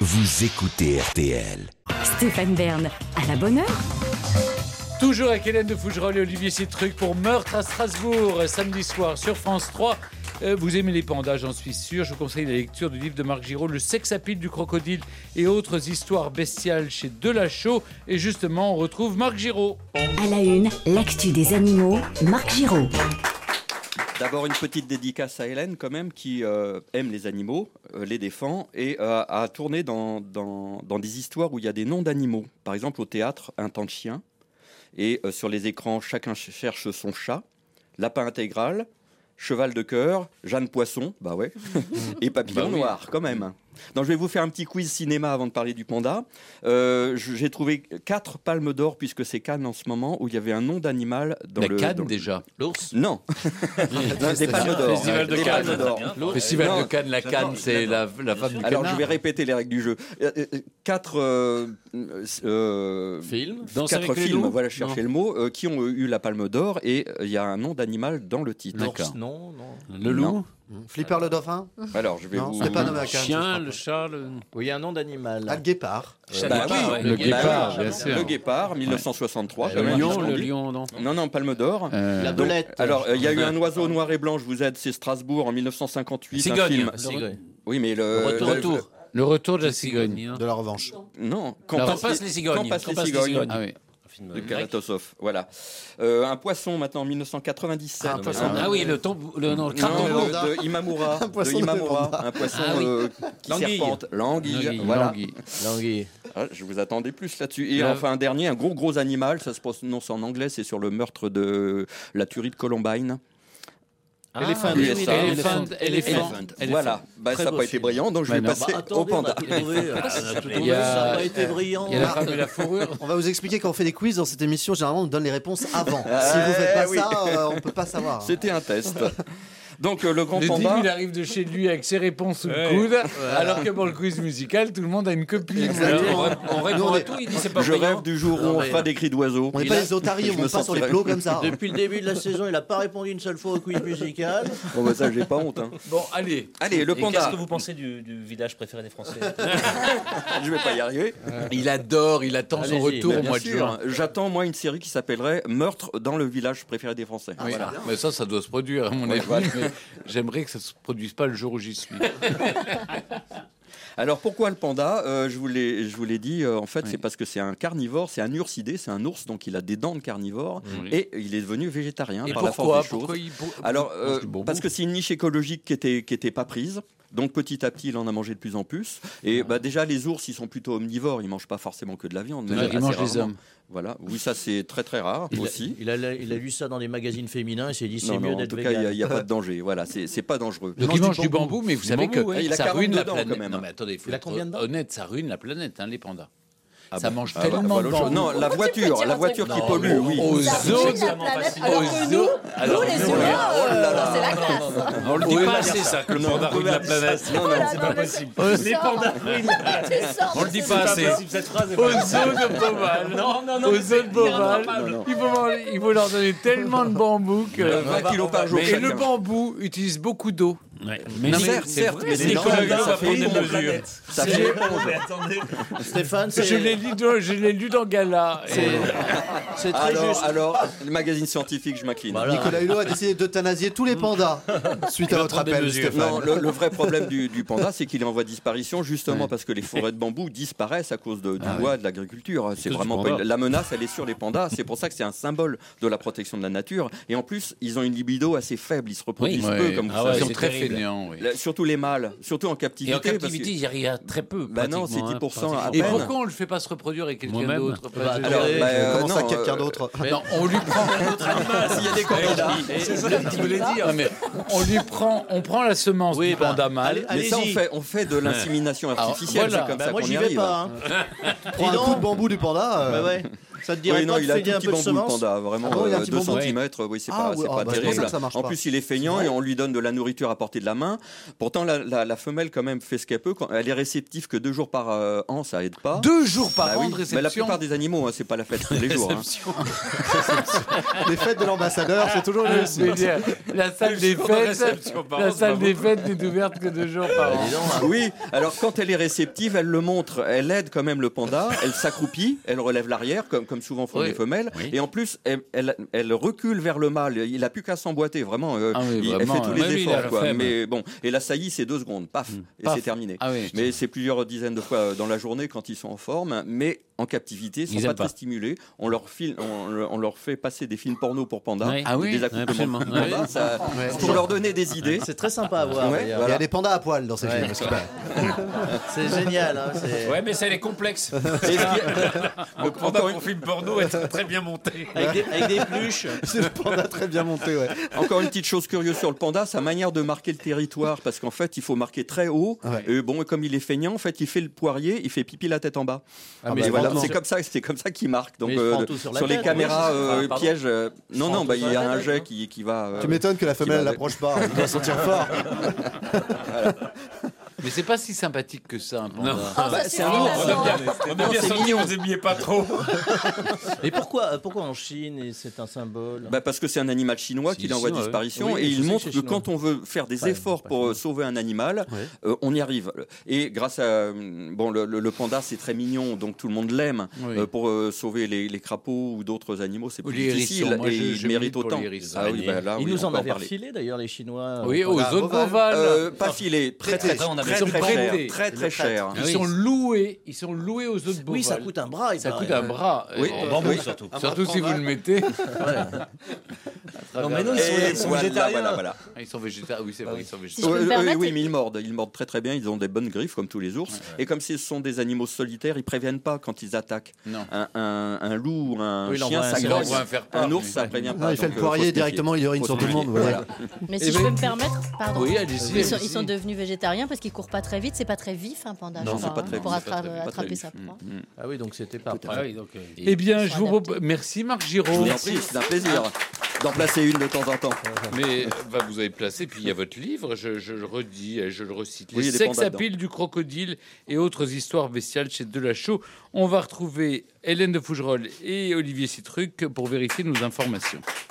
vous écoutez RTL. Stéphane Bern, à la bonne heure. Toujours avec Hélène de Fougerolles et Olivier Citruc pour Meurtre à Strasbourg, samedi soir sur France 3. Vous aimez les pandas, j'en suis sûr. Je vous conseille la lecture du livre de Marc Giraud, Le sex appeal du crocodile et autres histoires bestiales chez Delachaux. Et justement, on retrouve Marc Giraud. À la une, l'actu des animaux, Marc Giraud. D'abord, une petite dédicace à Hélène, quand même, qui aime les animaux, les défend, et a tourné dans des histoires où il y a des noms d'animaux. Par exemple, au théâtre, Un temps de chien. Et sur les écrans, Chacun cherche son chat, Lapin intégral, Cheval de cœur, Jeanne Poisson, bah ouais, et Papillon noir, quand même. Donc, je vais vous faire un petit quiz cinéma avant de parler du panda. J'ai trouvé 4 palmes d'or, puisque c'est Cannes en ce moment, où il y y avait un nom d'animal dans le... Cannes, déjà. L'ours. Non. Non, des palmes d'or. Festival de Cannes. Festival Non. de Cannes, la Cannes, c'est la femme du Alors, canard. je vais répéter les règles du jeu. 4 Film. Danse avec quatre les films, loups. voilà, je cherchais le mot, qui ont eu la palme d'or, et il y a un nom d'animal dans le titre. D'accord. Non. Le loup. Flipper le dauphin. Alors, je vais Non, vous... c'était pas nommé à Cannes. Chien, le chat, le... Oui, il y a un nom d'animal. Ah, le guépard. Bah oui, Le guépard, bien Le sûr. guépard, 1963. Le quand même, lion, je le dis. lion, non. Non, palme d'or. La Donc, belette. alors, il y a eu un oiseau noir et blanc, je vous aide, c'est Strasbourg en 1958. Un Cigogne. film. Cigogne. Oui, mais Retour. Le retour de la cigogne. De la revanche. Non, Quand passent les cigognes. Quand passent Quand les passent les cigognes. cigognes. Ah oui. De Kalatosov, voilà. Un poisson maintenant en 1997. Un poisson. Ah oui, le crabe Non, de Imamura. Un poisson de Imamura, de panda. un poisson Ah oui. qui L'anguille. serpente. L'anguille. L'anguille, Voilà. l'anguille. L'anguille. Ah, je vous attendais plus là-dessus. Et Là- enfin un dernier, un gros animal, ça se prononce en anglais, c'est sur le meurtre de la tuerie de Columbine. Éléphant. USA. Éléphant. Voilà, bah, ça n'a pas été brillant, donc je vais non. passer au panda. Il y a- Ça n'a pas été brillant. Il y a la femme et la fourrure. On va vous expliquer quand on fait des quiz dans cette émission, généralement on donne les réponses avant. Ah, Si vous faites pas oui. ça, on peut pas savoir. C'était un test. Donc le grand Le panda. Dim, il arrive de chez lui avec ses réponses sous le coude, alors que pour le quiz musical, tout le monde a une copie. On répond à tout, il dit c'est pas Je brillant. rêve du jour où Non, on mais- fera des cris d'oiseaux. On n'est Il pas a- les otaries, je on me monte pas sur les sentirais- plots comme ça. Depuis le début de la saison, il n'a pas répondu une seule fois au quiz musical. Bon, bah, ça, j'ai pas honte. Hein. Bon, allez. Allez, le Et qu'est-ce panda. que vous pensez du village préféré des Français? Je vais pas y arriver. Il adore, il attend son Allez-y, retour Mais au bien mois de sûr, juin. j'attends moi une série qui s'appellerait Meurtre dans le village préféré des Français. Oui. Voilà. Mais ça doit se produire, à mon Ouais, avis. voilà. Mais j'aimerais que ça se produise pas le jour où j'y suis. Alors pourquoi le panda je vous l'ai dit, en fait, Oui. c'est parce que c'est un carnivore, c'est un ursidé, c'est un ours, donc il a des dents de carnivore Oui. et il est devenu végétarien Et par la pourquoi force des choses. il... Alors, mange du bambou. parce que c'est une niche écologique qui était pas prise. Donc petit à petit, il en a mangé de plus en plus. Et bah, déjà, les ours, ils sont plutôt omnivores. Ils mangent pas forcément que de la viande. mais Ouais, ils assez mangent les rarement. hommes. Voilà. Oui, ça c'est très très rare aussi. Il a lu ça dans des magazines féminins et s'est dit c'est Non, mieux non, en d'être tout cas, vegan. il n'y a pas de danger. Voilà, c'est pas dangereux. Donc il mange du bambou, mais vous savez que bambou, ouais. Il a ça 40 ruine la dedans, planète. quand même. Non mais attendez, il faut Il a être combien dedans honnête, ça ruine la planète, hein, les pandas. Ah ça bah, mange ah tellement bah, de l'autre chose. bambou. Non, la voiture qui pollue, oui. Aux Ça eaux ruine la planète, alors que aux nous, eaux- alors, les nous, humains, oh là là. c'est la classe. on le dit Oui, pas là, assez ça que le Non, panda on peut ruine la pas dire ça. planète. Non, non, Voilà, c'est non, pas mais possible. Les pandas On le dit pas assez. Cette phrase est Aux eaux de Beauval. Non, Aux eaux de Beauval. non. Il faut leur donner tellement de bambou que. 20 kilos par jour Et chacun. le bambou utilise beaucoup d'eau. Mais Non, Certes, certes, mais c'est c'est Nicolas quand Hulot même- va ça fait prendre des éponge. mesures. Ça fait éponge. Mais attendez. Stéphane, Je l'ai lu dans Gala. Et- c'est très juste. Alors, le magazine scientifique, je m'incline. Voilà. Nicolas Hulot a décidé d'euthanasier tous les pandas suite à votre prendre des appel, mesures. Stéphane. Non, le vrai problème du panda, c'est qu'il est en voie de disparition, justement parce que les forêts de bambou disparaissent à cause du bois, de l'agriculture. C'est vraiment pas la menace, elle est sur les pandas. C'est pour ça que c'est un symbole de la protection de la nature. Et en plus, ils ont une libido assez faible. Ils se reproduisent peu, Ouais. comme vous Ah ouais, savez. Ils sont c'est très terrible. fainéants. Oui. Surtout les mâles, surtout en captivité. Et en parce que- captivité, il y a très peu. Bah non, c'est pratiquement, 10% à Et peine. pourquoi on le fait pas se reproduire avec quelqu'un Moi-même. d'autre Bah, Alors, attendez, Comment ça, non, quelqu'un d'autre Non, on lui prend. S'il y a des candidats. C'est ça que tu voulais dire. Non, mais on prend la semence Oui, du bah, panda mâle. allez- Mais ça, Allez-y. on fait de l'insémination artificielle. voilà. C'est comme Bah, ça moi qu'on j'y y vais arrive. pas. Hein. Prends un coup de bambou du panda. Bah ouais. Ça te dirait Oui, non, pas de il a un filer tout un petit peu de bambou, le semence panda, vraiment Ah bon, il a un petit 2 bambou. cm, oui, c'est Ah, pas, ouais, c'est pas bah, c'est pour ça terrible. que ça marche En pas. plus, il est feignant et on lui donne de la nourriture à portée de la main. Pourtant, la femelle, quand même, fait ce qu'elle peut. Quand elle est réceptive que 2 jours par an, ça aide pas. 2 jours par Bah an oui, de mais réception. la plupart des animaux, hein, c'est pas la fête tous les jours. Hein. Les fêtes de l'ambassadeur, c'est toujours le Je veux dire, la salle des fêtes, n'est ouverte que 2 jours par an. Oui, alors quand elle est réceptive, elle le montre, elle aide quand même le panda, elle s'accroupit, elle relève l'arrière, comme souvent font Oui. les femelles, Oui. et en plus, elle recule vers le mâle, il a plus qu'à s'emboîter, vraiment, Ah oui, elle vraiment, fait tous les oui, il a efforts, la quoi. flemme. Mais bon, et la saillie, c'est 2 secondes, paf, et Paf. c'est terminé. Ah oui. Mais c'est plusieurs dizaines de fois dans la journée quand ils sont en forme, mais en captivité, ils Ils sont pas aiment très pas. stimulés. On leur fait passer des films porno pour pandas, Oui. Ah oui, des accouplements absolument. de pandas, ça- pour leur donner des idées. C'est très sympa à voir. Ouais, d'ailleurs. Il y voilà. a des pandas à poil dans ces Ouais. films. parce que, bah, C'est génial. Hein, c'est- Ouais, mais ça, elle est complexe. Et ce qui- Encore un film porno est très bien monté. Avec des pluches. c'est le panda très bien monté, ouais. Encore une petite chose curieuse sur le panda, sa manière de marquer le territoire, parce qu'en fait, il faut marquer très haut. Ouais. Et bon, comme il est feignant, en fait, il fait le poirier, il fait pipi la tête en bas. Ah, Et bah, voilà, vraiment. c'est comme ça qu'il marque. Donc, Mais il prend tout sur la les tête, caméras oui, pardon. pièges, non, prend non, tout bah, il sur y la a un tête, jet hein. qui va. Tu m'étonnes que la femelle va- l'approche pas, elle doit sentir fort. Mais c'est pas si sympathique que ça, un panda. Bah, c'est un On ours. a bien c'est senti mignon. que vous aimiez pas trop. Mais pourquoi en Chine et c'est un symbole Bah, parce que c'est un animal chinois qui est en voie de chinois, disparition oui. et Oui, je il sais montre que que c'est chinois. quand on veut faire des Ouais, efforts c'est pas pour chinois. sauver un animal, Ouais. on y arrive. Et grâce à bon le panda, c'est très mignon, donc tout le monde l'aime. Oui. Pour sauver les crapauds ou d'autres animaux, c'est Ou plus les difficile hérissons. Moi, et je il mérite milite pour autant. les hérissons. Ah oui, bah là, Ils oui, nous on en peut avaient parler. refilé d'ailleurs les Chinois. Oui, aux Voilà, zones ovales. ovales. Pas filé, prêté, on avait- très Ils sont très prêtés. cher, très cher. Ils oui. sont loués aux zones Oui, ça ovales. coûte un bras. il Ça paraît. coûte un bras. Oui, Et- Bambou, oui. surtout. Surtout si vous le mettez. Non, mais non, Et ils sont voilà, végétariens. voilà. Ah, ils sont végétariens. Oui, c'est vrai, ils sont Si végétariens. je peux me permettre, Oui, mais ils mordent très très bien. Ils ont des bonnes griffes comme tous les ours. Et comme ce sont des animaux solitaires, ils préviennent pas quand ils attaquent. Non. Un loup ou un Oui, il chien, envoie un ça signal. grosse. Il envoie un faire-part, Un ours, mais- ça prévient pas. Non, il fait donc, le faut poirier se directement, il urine Faut sur se tout le monde. méfier. Voilà. mais Eh si je ben- peux me permettre, pardon. Oui, allez-y. Ils sont allez-y. devenus végétariens parce qu'ils courent pas très vite, c'est pas très vif un panda. Non, je c'est crois, pas très pour vif, pas très attraper vif. sa proie. Ah oui, donc c'était pas. Ah oui, donc, Eh bien, je vous Adaptés. propose. Merci Marc Giraud. Je vous en prie, c'est un plaisir d'en placer une de temps en temps. Mais bah, vous avez placé, puis il y a votre livre, je le redis, je le recite. Oui, il y Les a des pandas sexapiles du crocodile et autres histoires bestiales chez Delachaux. On va retrouver Hélène de Fougerolles et Olivier Citruc pour vérifier nos informations.